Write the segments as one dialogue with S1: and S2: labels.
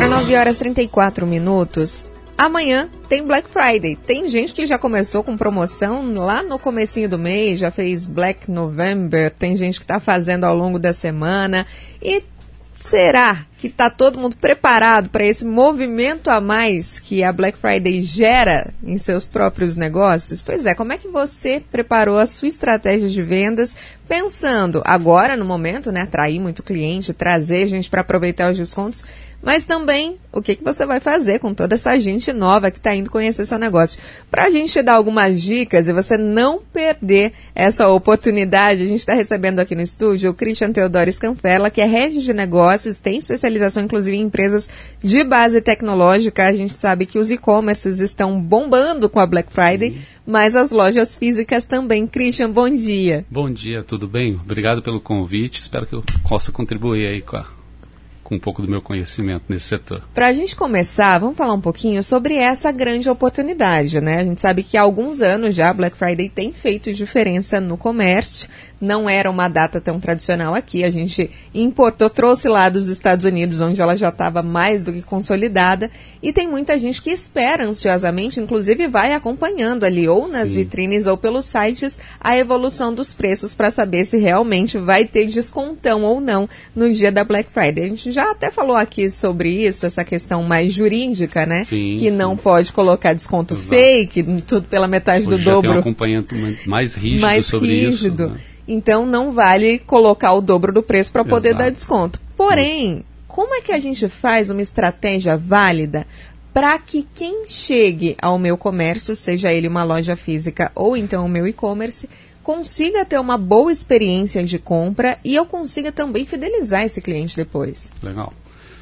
S1: 9 horas e 34 minutos. Amanhã tem Black Friday. Tem gente que já começou com promoção lá no comecinho do mês, já fez Black November, tem gente que está fazendo ao longo da semana. E será que está todo mundo preparado para esse movimento a mais que a Black Friday gera em seus próprios negócios? Pois é, como é que você preparou a sua estratégia de vendas pensando agora no momento, né, atrair muito cliente, trazer gente para aproveitar os descontos, mas também o que você vai fazer com toda essa gente nova que está indo conhecer seu negócio. Para a gente dar algumas dicas e você não perder essa oportunidade, a gente está recebendo aqui no estúdio o Christian Teodoro Scanfella, que é head de negócios, tem especialização inclusive em empresas de base tecnológica. A gente sabe que os e-commerces estão bombando com a Black Friday, mas as lojas físicas também. Christian, bom dia.
S2: Bom dia, tudo bem? Obrigado pelo convite, espero que eu possa contribuir aí com um pouco do meu conhecimento nesse setor.
S1: Para a gente começar, vamos falar um pouquinho sobre essa grande oportunidade, né? A gente sabe que há alguns anos já a Black Friday tem feito diferença no comércio, não era uma data tão tradicional aqui, a gente importou, trouxe lá dos Estados Unidos, onde ela já estava mais do que consolidada, e tem muita gente que espera ansiosamente, inclusive vai acompanhando ali, ou nas vitrines ou pelos sites, a evolução dos preços para saber se realmente vai ter descontão ou não no dia da Black Friday. A gente já até falou aqui sobre isso, essa questão mais jurídica, né? Que não pode colocar desconto fake, tudo pela metade
S2: hoje
S1: do
S2: já
S1: dobro.
S2: Tem um acompanhamento mais rígido sobre isso. Né?
S1: Então não vale colocar o dobro do preço para poder dar desconto. Porém, como é que a gente faz uma estratégia válida para que quem chegue ao meu comércio, seja ele uma loja física ou então o meu e-commerce, consiga ter uma boa experiência de compra e eu consiga também fidelizar esse cliente depois?
S2: Legal.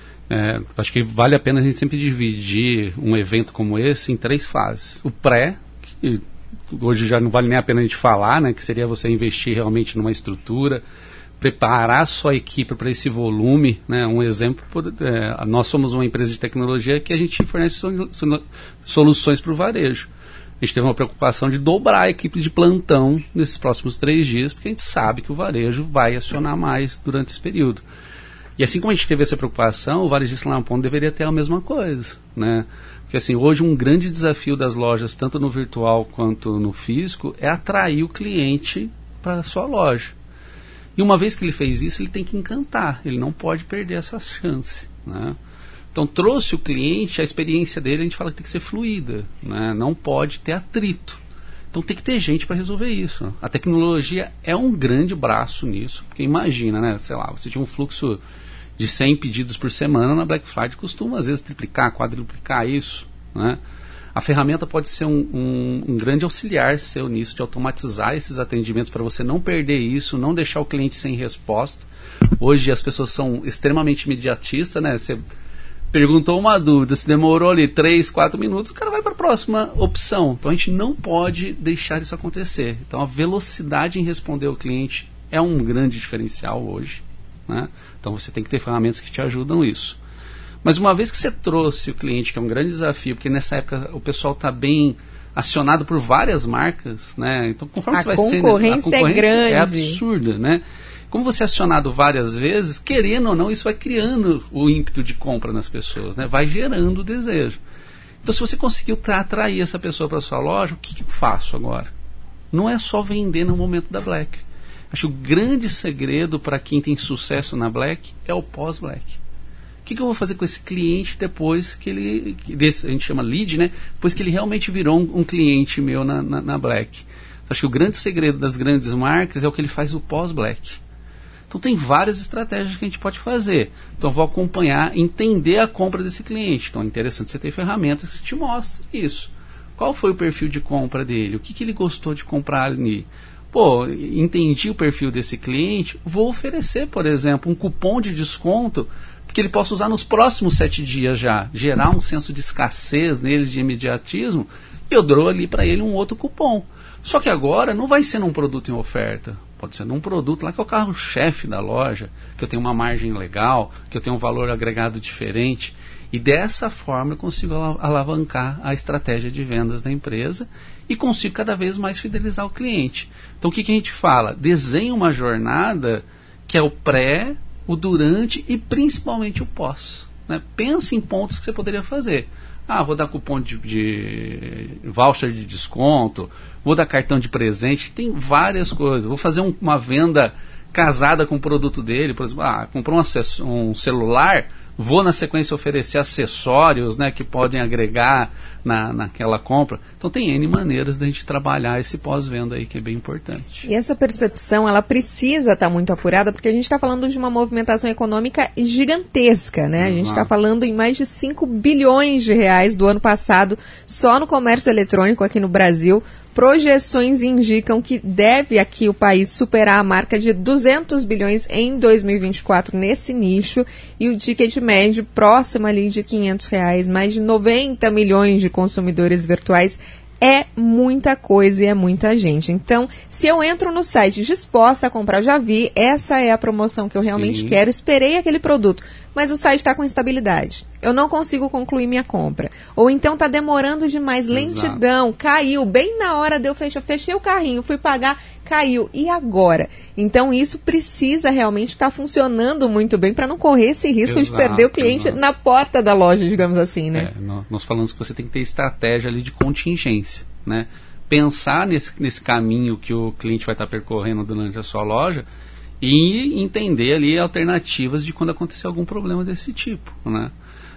S2: Acho que vale a pena a gente sempre dividir um evento como esse em 3 fases. O pré, que hoje já não vale nem a pena a gente falar, né, que seria você investir realmente numa estrutura, preparar a sua equipe para esse volume, né? Um exemplo, nós somos uma empresa de tecnologia que a gente fornece soluções para o varejo. A gente teve uma preocupação de dobrar a equipe de plantão nesses próximos 3 dias, porque a gente sabe que o varejo vai acionar mais durante esse período. E assim como a gente teve essa preocupação, o varejista lá no ponto deveria ter a mesma coisa, né? Porque assim, hoje um grande desafio das lojas, tanto no virtual quanto no físico, é atrair o cliente para a sua loja. E uma vez que ele fez isso, ele tem que encantar, ele não pode perder essa chance, né? Então, trouxe o cliente, a experiência dele, a gente fala que tem que ser fluida, né? Não pode ter atrito. Então, tem que ter gente para resolver isso. A tecnologia é um grande braço nisso, porque imagina, né? Sei lá, você tinha um fluxo de 100 pedidos por semana, na Black Friday costuma, às vezes, triplicar, quadruplicar isso, né? A ferramenta pode ser um grande auxiliar seu nisso, de automatizar esses atendimentos para você não perder isso, não deixar o cliente sem resposta. Hoje, as pessoas são extremamente imediatistas, né? Você perguntou uma dúvida, se demorou ali 3, 4 minutos, o cara vai para a próxima opção. Então a gente não pode deixar isso acontecer. Então a velocidade em responder ao cliente é um grande diferencial hoje, né? Então você tem que ter ferramentas que te ajudam isso. Mas uma vez que você trouxe o cliente, que é um grande desafio, porque nessa época o pessoal está bem acionado por várias marcas, né? Então conforme você vai sendo, a concorrência
S1: é grande,
S2: é absurda, né? Como você é acionado várias vezes, querendo ou não, isso vai criando o ímpeto de compra nas pessoas, né? Vai gerando o desejo. Então, se você conseguiu atrair essa pessoa para a sua loja, o que eu faço agora? Não é só vender no momento da Black. Acho que o grande segredo para quem tem sucesso na Black é o pós-Black. O que eu vou fazer com esse cliente depois que ele, a gente chama lead, né? Depois que ele realmente virou um cliente meu na Black. Então, acho que o grande segredo das grandes marcas é o que ele faz no pós-Black. Então tem várias estratégias que a gente pode fazer. Então eu vou acompanhar, entender a compra desse cliente. Então é interessante você ter ferramentas que te mostram isso. Qual foi o perfil de compra dele? O que ele gostou de comprar ali? Pô, entendi o perfil desse cliente, vou oferecer, por exemplo, um cupom de desconto que ele possa usar nos próximos 7 dias já. Gerar um senso de escassez nele, de imediatismo, e eu dou ali para ele um outro cupom. Só que agora não vai ser num produto em oferta. Pode ser num produto lá que é o carro-chefe da loja, que eu tenho uma margem legal, que eu tenho um valor agregado diferente. E dessa forma eu consigo alavancar a estratégia de vendas da empresa e consigo cada vez mais fidelizar o cliente. Então o que a gente fala? Desenha uma jornada que é o pré, o durante e principalmente o pós. né? Pense em pontos que você poderia fazer. Vou dar cupom de voucher de desconto, vou dar cartão de presente, tem várias coisas. Vou fazer uma venda casada com o produto dele, por exemplo, comprou um celular, vou na sequência oferecer acessórios, né, que podem agregar naquela compra. Então tem N maneiras da gente trabalhar esse pós-venda aí, que é bem importante.
S1: E essa percepção, ela precisa estar muito apurada, porque a gente está falando de uma movimentação econômica gigantesca, né? A gente está falando em mais de 5 bilhões de reais do ano passado, só no comércio eletrônico aqui no Brasil. Projeções indicam que deve aqui o país superar a marca de 200 bilhões em 2024 nesse nicho, e o ticket médio próximo ali de R$500, mais de 90 milhões de consumidores virtuais. É muita coisa e é muita gente. Então, se eu entro no site disposta a comprar, já vi, essa é a promoção que eu realmente quero, esperei aquele produto, mas o site está com instabilidade. Eu não consigo concluir minha compra. Ou então está demorando demais, lentidão, caiu, bem na hora de eu fechei o carrinho, fui pagar, caiu. E agora? Então, isso precisa realmente estar funcionando muito bem para não correr esse risco de perder o cliente na porta da loja, digamos assim, né?
S2: Nós falamos que você tem que ter estratégia ali de contingência, né? Pensar nesse caminho que o cliente vai estar percorrendo durante a sua loja e entender ali alternativas de quando acontecer algum problema desse tipo, né?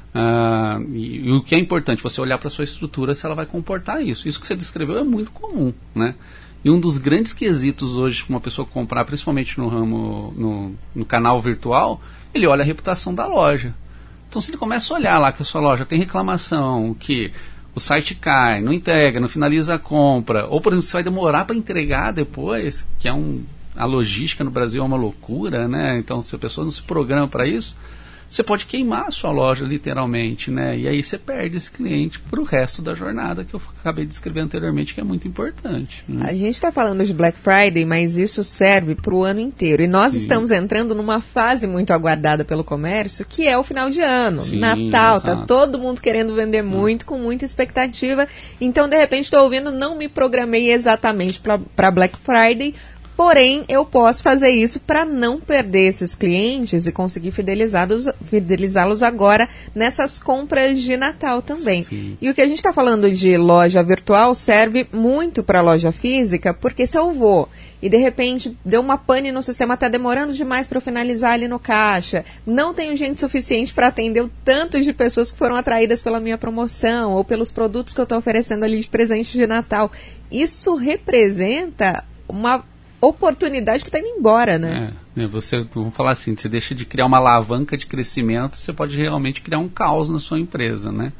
S2: E o que é importante, você olhar para a sua estrutura se ela vai comportar isso. Isso que você descreveu é muito comum, né? E um dos grandes quesitos hoje para uma pessoa comprar, principalmente no ramo, no canal virtual, ele olha a reputação da loja. Então, se ele começa a olhar lá que a sua loja tem reclamação, que o site cai, não entrega, não finaliza a compra, ou, por exemplo, você vai demorar para entregar depois, que a logística no Brasil é uma loucura, né? Então, se a pessoa não se programa para isso, você pode queimar a sua loja, literalmente, né? E aí você perde esse cliente para o resto da jornada que eu acabei de descrever anteriormente, que é muito importante, né? A
S1: gente está falando de Black Friday, mas isso serve para o ano inteiro. E nós estamos entrando numa fase muito aguardada pelo comércio, que é o final de ano. Natal, tá todo mundo querendo vender muito, com muita expectativa. Então, de repente, estou ouvindo, não me programei exatamente para Black Friday, porém, eu posso fazer isso para não perder esses clientes e conseguir fidelizá-los agora nessas compras de Natal também.
S2: Sim.
S1: E o que a gente está falando de loja virtual serve muito para loja física, porque se eu vou e de repente deu uma pane no sistema, está demorando demais para eu finalizar ali no caixa, não tenho gente suficiente para atender o tanto de pessoas que foram atraídas pela minha promoção ou pelos produtos que eu estou oferecendo ali de presente de Natal. Isso representa uma oportunidade que está indo embora, né?
S2: Vamos falar assim, você deixa de criar uma alavanca de crescimento, você pode realmente criar um caos na sua empresa, né?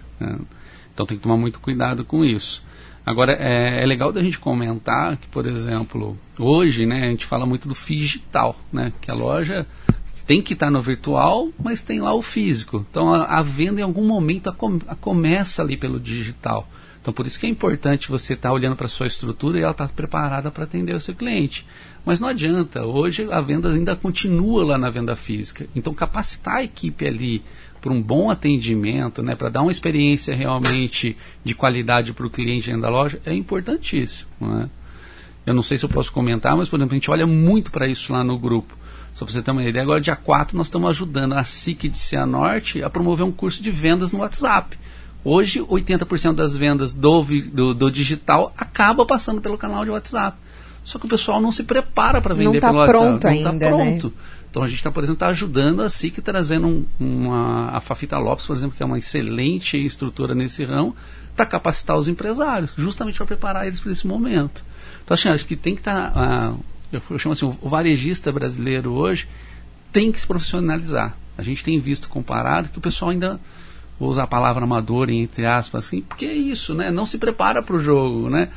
S2: Então tem que tomar muito cuidado com isso. Agora, é legal da gente comentar que, por exemplo, hoje, né, a gente fala muito do digital, né? Que a loja tem que estar no virtual, mas tem lá o físico. Então a venda em algum momento começa ali pelo digital. Então, por isso que é importante você estar olhando para a sua estrutura e ela estar preparada para atender o seu cliente. Mas não adianta, hoje a venda ainda continua lá na venda física. Então, capacitar a equipe ali para um bom atendimento, né, para dar uma experiência realmente de qualidade para o cliente dentro da loja, é importantíssimo, né? Eu não sei se eu posso comentar, mas, por exemplo, a gente olha muito para isso lá no grupo. Só para você ter uma ideia, agora dia 4 nós estamos ajudando a SIC de Cianorte a promover um curso de vendas no WhatsApp. Hoje, 80% das vendas do digital acaba passando pelo canal de WhatsApp. Só que o pessoal não se prepara para vender pelo WhatsApp.
S1: Não está pronto.
S2: Né? Então, a gente está, por exemplo, ajudando a SIC, trazendo a Fafita Lopes, por exemplo, que é uma excelente estrutura nesse ramo, para capacitar os empresários, justamente para preparar eles para esse momento. Então, acho que tem que estar... eu chamo assim, o varejista brasileiro hoje tem que se profissionalizar. A gente tem visto comparado que o pessoal ainda... Vou usar a palavra amador, entre aspas, assim, porque é isso, né? Não se prepara para o jogo, né?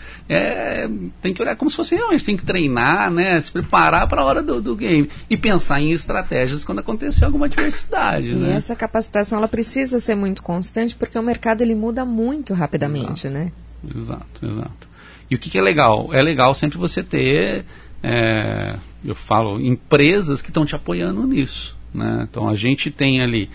S2: Tem que olhar como se fosse realmente, tem que treinar, né? Se preparar para a hora do game e pensar em estratégias quando acontecer alguma adversidade, né?
S1: E essa capacitação, ela precisa ser muito constante, porque o mercado, ele muda muito rapidamente, né?
S2: Exato. E o que é legal? É legal sempre você ter, eu falo, empresas que estão te apoiando nisso, né? Então, a gente tem ali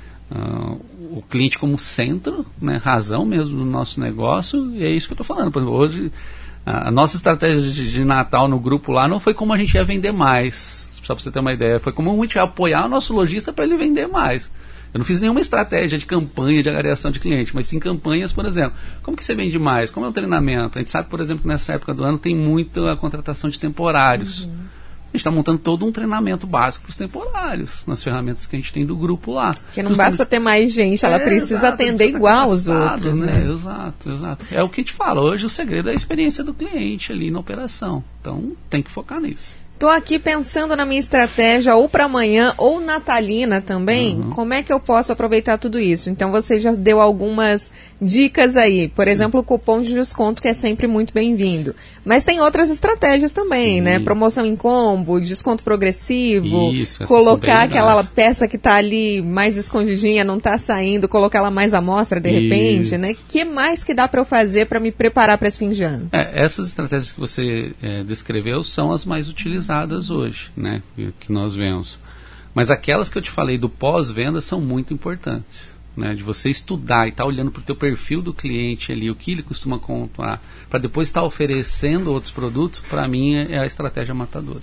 S2: o cliente como centro, né, razão mesmo do nosso negócio, e é isso que eu estou falando. Por exemplo, hoje, a nossa estratégia de Natal no grupo lá não foi como a gente ia vender mais, só para você ter uma ideia, foi como a gente ia apoiar o nosso lojista para ele vender mais. Eu não fiz nenhuma estratégia de campanha de angariação de cliente, mas sim campanhas, por exemplo, como que você vende mais? Como é o treinamento? A gente sabe, por exemplo, que nessa época do ano tem muita contratação de temporários. A gente está montando todo um treinamento básico para os temporários, nas ferramentas que a gente tem do grupo lá.
S1: Porque não basta ter mais gente, ela precisa atender igual os outros, né?
S2: Exato. É o que a gente fala, hoje o segredo é a experiência do cliente ali na operação. Então, tem que focar nisso.
S1: Estou aqui pensando na minha estratégia ou para amanhã ou natalina também. Como é que eu posso aproveitar tudo isso? Então você já deu algumas dicas aí. Por exemplo, o cupom de desconto, que é sempre muito bem-vindo. Mas tem outras estratégias também, né? Promoção em combo, desconto progressivo,
S2: isso,
S1: colocar aquela peça que está ali mais escondidinha, não está saindo, colocar ela mais à mostra de repente, né? O que mais que dá para eu fazer para me preparar para esse fim de ano?
S2: Essas estratégias que você descreveu são as mais utilizadas hoje, né, que nós vemos. Mas aquelas que eu te falei do pós-venda são muito importantes, né, de você estudar e estar olhando para o teu perfil do cliente ali, o que ele costuma comprar, para depois estar oferecendo outros produtos, para mim é a estratégia matadora.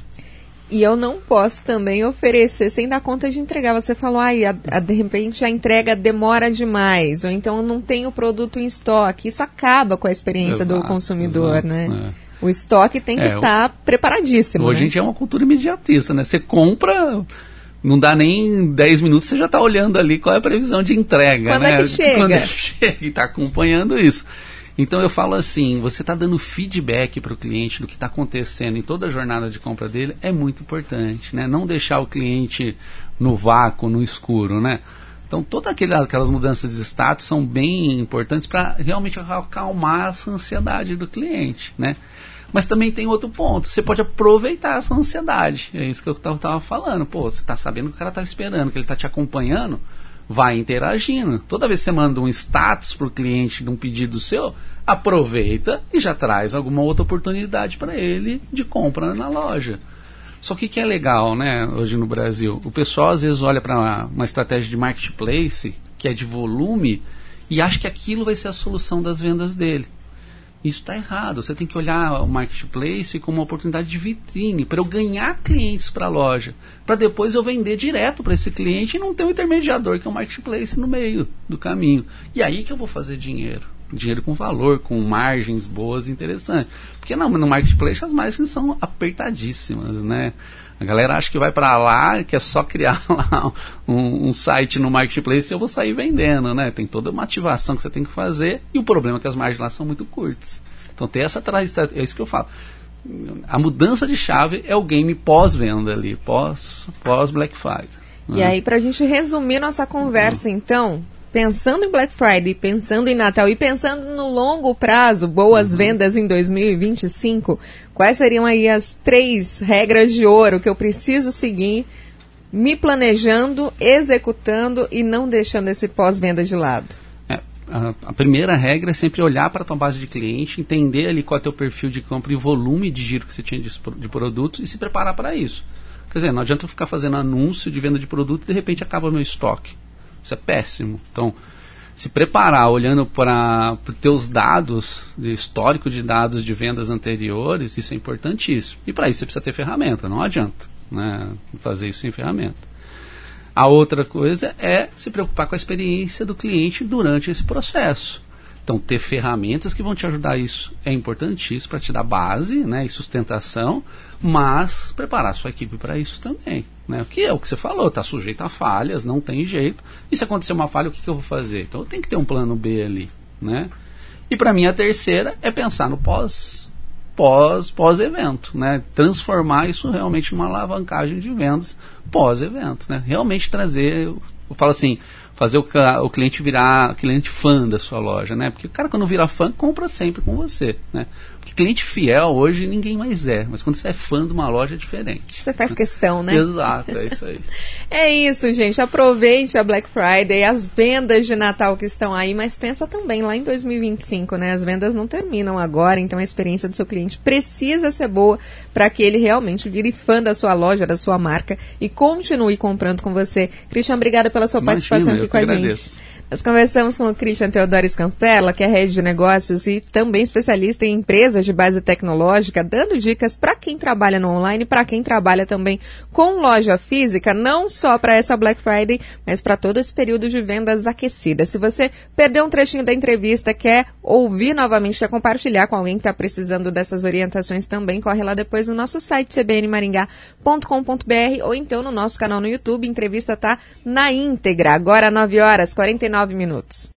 S1: E eu não posso também oferecer sem dar conta de entregar. Você falou, de repente a entrega demora demais, ou então não tem o produto em estoque. Isso acaba com a experiência do consumidor, né? O estoque tem que estar preparadíssimo.
S2: Hoje a gente é uma cultura imediatista, né? Você compra, não dá nem 10 minutos, você já está olhando ali qual é a previsão de entrega.
S1: Quando
S2: né?
S1: é que chega?
S2: Quando é que chega e está acompanhando isso. Então eu falo assim, você está dando feedback para o cliente do que está acontecendo em toda a jornada de compra dele, é muito importante, né? Não deixar o cliente no vácuo, no escuro, né? Então todas aquelas mudanças de status são bem importantes para realmente acalmar essa ansiedade do cliente, né? Mas também tem outro ponto, você pode aproveitar essa ansiedade, é isso que eu estava falando. Pô, você está sabendo que o cara está esperando, que ele está te acompanhando, vai interagindo. Toda vez que você manda um status para o cliente de um pedido seu, aproveita e já traz alguma outra oportunidade para ele de compra na loja. Só que o que é legal, né, hoje no Brasil? O pessoal às vezes olha para uma estratégia de marketplace, que é de volume, e acha que aquilo vai ser a solução das vendas dele. Isso está errado. Você tem que olhar o marketplace como uma oportunidade de vitrine para eu ganhar clientes para a loja, para depois eu vender direto para esse cliente e não ter um intermediador que é o marketplace no meio do caminho. E aí que eu vou fazer dinheiro com valor, com margens boas e interessantes. Porque no marketplace as margens são apertadíssimas, né? A galera acha que vai para lá, que é só criar lá um site no marketplace e eu vou sair vendendo, né? Tem toda uma ativação que você tem que fazer e o problema é que as margens lá são muito curtas. Então tem essa é isso que eu falo. A mudança de chave é o game pós-venda ali, pós Black Friday.
S1: E aí, para a gente resumir nossa conversa, então, pensando em Black Friday, pensando em Natal e pensando no longo prazo, boas vendas em 2025, quais seriam aí as 3 regras de ouro que eu preciso seguir, me planejando, executando e não deixando esse pós-venda de lado?
S2: A primeira regra é sempre olhar para a tua base de cliente, entender ali qual é o teu perfil de compra e volume de giro que você tinha de produtos e se preparar para isso. Quer dizer, não adianta eu ficar fazendo anúncio de venda de produto e de repente acaba meu estoque. Isso é péssimo. Então, se preparar olhando para os teus dados, de histórico de dados de vendas anteriores, isso é importantíssimo. E para isso você precisa ter ferramenta, não adianta, né, fazer isso sem ferramenta. A outra coisa é se preocupar com a experiência do cliente durante esse processo. Então, ter ferramentas que vão te ajudar isso é importantíssimo para te dar base, né, e sustentação, mas preparar a sua equipe para isso também. Né? Que é o que você falou, está sujeito a falhas, não tem jeito. E se acontecer uma falha, o que eu vou fazer? Então eu tenho que ter um plano B ali. Né? E para mim a terceira é pensar no pós-evento. Né? Transformar isso realmente numa alavancagem de vendas pós-evento. Né? Realmente trazer, eu falo assim, fazer o cliente virar cliente fã da sua loja. Né? Porque o cara quando vira fã, compra sempre com você. Né? Porque cliente fiel hoje ninguém mais é, mas quando você é fã de uma loja é diferente.
S1: Você faz questão, né?
S2: Exato, é isso aí.
S1: É isso, gente. Aproveite a Black Friday, as vendas de Natal que estão aí, mas pensa também lá em 2025, né? As vendas não terminam agora, então a experiência do seu cliente precisa ser boa para que ele realmente vire fã da sua loja, da sua marca e continue comprando com você. Christian, obrigada pela sua participação aqui com a gente. Nós conversamos com o Christian Teodoro Scampella, que é head de negócios e também especialista em empresas de base tecnológica, dando dicas para quem trabalha no online, para quem trabalha também com loja física, não só para essa Black Friday, mas para todo esse período de vendas aquecidas. Se você perdeu um trechinho da entrevista, quer ouvir novamente, quer compartilhar com alguém que está precisando dessas orientações também, corre lá depois no nosso site cbnmaringá.com.br ou então no nosso canal no YouTube. A entrevista está na íntegra. Agora 9h49.